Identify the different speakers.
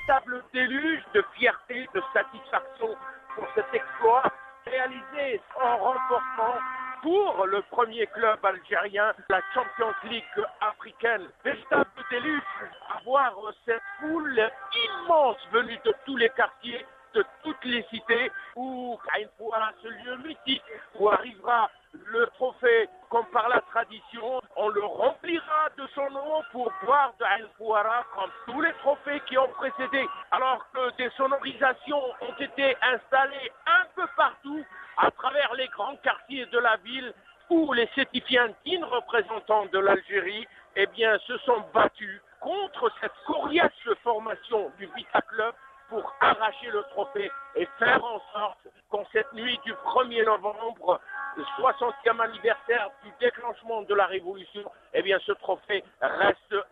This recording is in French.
Speaker 1: véritable déluge de fierté, de satisfaction pour cet exploit réalisé en remportant pour le premier club algérien la Champions League africaine. Véritable déluge à voir cette foule immense venue de tous les quartiers, de toutes les cités, où Aïn Fouara, ce lieu mythique, où arrivera le trophée comme par la tradition, on le remplira de son nom pour boire de Aïn Fouara comme tous les trophées qui ont précédé. Alors que des sonorisations ont été installées un peu partout à travers les grands quartiers de la ville où les sétifiens dignes représentants de l'Algérie se sont battus contre cette coriace formation du Vita Club pour arracher le trophée et faire en sorte qu'en cette nuit du 1er novembre, le 60e anniversaire du déclenchement de la Révolution, ce trophée reste